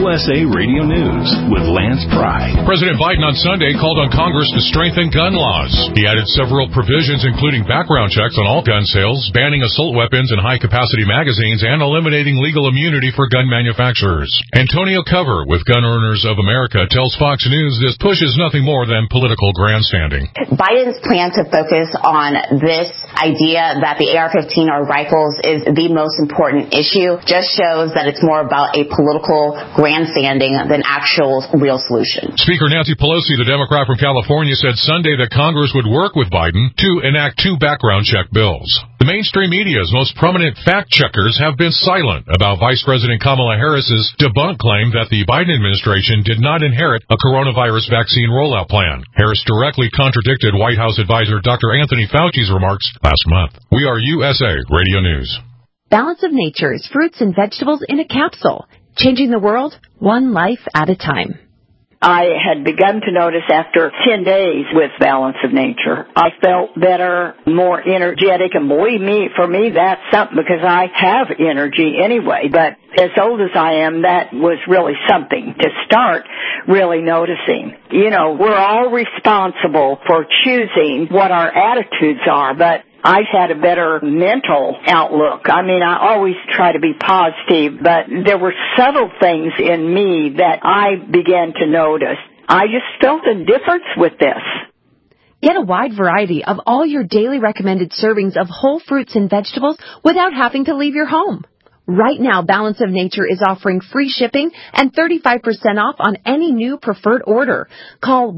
USA Radio News with Lance Pry. President Biden on Sunday called on Congress to strengthen gun laws. He added several provisions, including background checks on all gun sales, banning assault weapons and high-capacity magazines, and eliminating legal immunity for gun manufacturers. Antonio Cover with Gun Owners of America tells Fox News this push is nothing more than political grandstanding. Biden's plan to focus on this idea that the AR-15 or rifles is the most important issue just shows that it's more about a political grandstanding than actual real solution. Speaker Nancy Pelosi, the Democrat from California, said Sunday that Congress would work with Biden to enact 2 background check bills. The mainstream media's most prominent fact-checkers have been silent about Vice President Kamala Harris's debunked claim that the Biden administration did not inherit a coronavirus vaccine rollout plan. Harris directly contradicted White House advisor Dr. Anthony Fauci's remarks last month. We are USA Radio News. Balance of Nature's fruits and vegetables in a capsule, changing the world one life at a time. I had begun to notice after 10 days with Balance of Nature, I felt better, more energetic, and believe me, for me, that's something because I have energy anyway. But as old as I am, that was really something to start really noticing. You know, we're all responsible for choosing what our attitudes are, but I've had a better mental outlook. I mean, I always try to be positive, but there were subtle things in me that I began to notice. I just felt a difference with this. Get a wide variety of all your daily recommended servings of whole fruits and vegetables without having to leave your home. Right now, Balance of Nature is offering free shipping and 35% off on any new preferred order. Call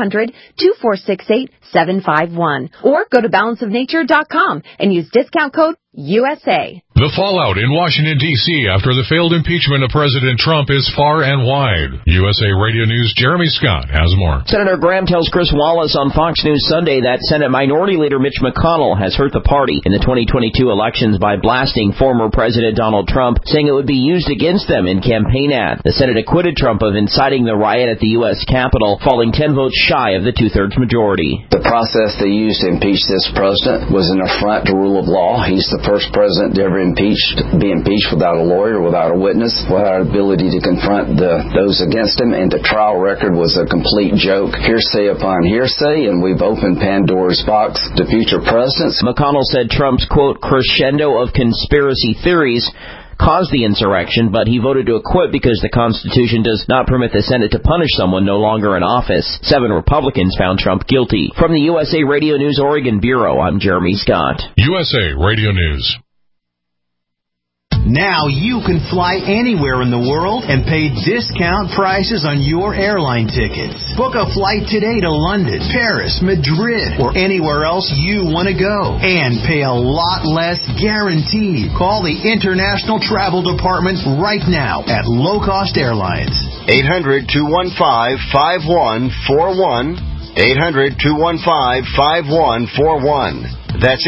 1-800-246-8751 or go to balanceofnature.com and use discount code USA. The fallout in Washington, D.C. after the failed impeachment of President Trump is far and wide. USA Radio News' Jeremy Scott has more. Senator Graham tells Chris Wallace on Fox News Sunday that Senate Minority Leader Mitch McConnell has hurt the party in the 2022 elections by blasting former President Donald Trump, saying it would be used against them in campaign ads. The Senate acquitted Trump of inciting the riot at the U.S. Capitol, falling 10 votes shy of the two-thirds majority. The process they used to impeach this president was an affront to rule of law. He's the first president to ever be impeached without a lawyer, without a witness, without ability to confront those against him, and the trial record was a complete joke, hearsay upon hearsay, and we've opened Pandora's box to future presidents. McConnell said Trump's, quote, crescendo of conspiracy theories caused the insurrection, but he voted to acquit because the Constitution does not permit the Senate to punish someone no longer in office. 7 Republicans found Trump guilty. From the USA Radio News Oregon Bureau, I'm Jeremy Scott. USA Radio News. Now you can fly anywhere in the world and pay discount prices on your airline tickets. Book a flight today to London, Paris, Madrid, or anywhere else you want to go. And pay a lot less guaranteed. Call the International Travel Department right now at Low Cost Airlines. 800-215-5141. 800-215-5141. That's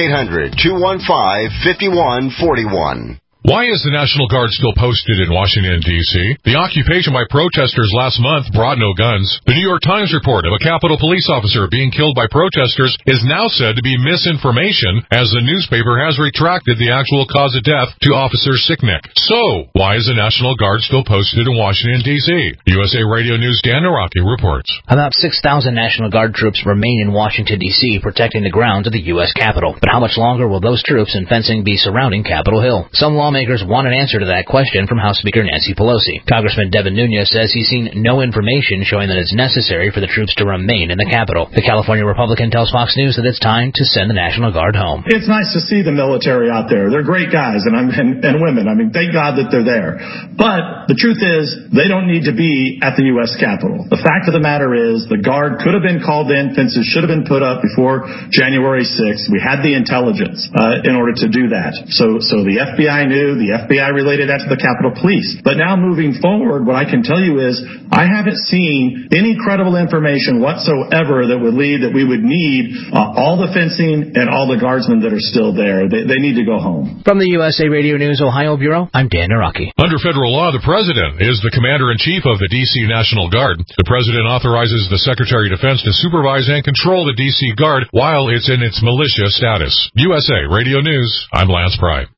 800-215-5141. Why is the National Guard still posted in Washington, D.C.? The occupation by protesters last month brought no guns. The New York Times report of a Capitol police officer being killed by protesters is now said to be misinformation, as the newspaper has retracted the actual cause of death to Officer Sicknick. So, why is the National Guard still posted in Washington, D.C.? USA Radio News' Dan Naraki reports. About 6,000 National Guard troops remain in Washington, D.C., protecting the grounds of the U.S. Capitol. But how much longer will those troops and fencing be surrounding Capitol Hill? Some lawmakers want an answer to that question from House Speaker Nancy Pelosi. Congressman Devin Nunes says he's seen no information showing that it's necessary for the troops to remain in the Capitol. The California Republican tells Fox News that it's time to send the National Guard home. It's nice to see the military out there. They're great guys and women. I mean, thank God that they're there. But the truth is, they don't need to be at the U.S. Capitol. The fact of the matter is, the Guard could have been called in. Fences should have been put up before January 6th. We had the intelligence in order to do that. So the FBI knew. The FBI related that to the Capitol Police. But now moving forward, what I can tell you is I haven't seen any credible information whatsoever that would lead that we would need all the fencing and all the guardsmen that are still there. They need to go home. From the USA Radio News Ohio Bureau, I'm Dan Naraki. Under federal law, the President is the Commander-in-Chief of the D.C. National Guard. The President authorizes the Secretary of Defense to supervise and control the D.C. Guard while it's in its militia status. USA Radio News, I'm Lance Pry.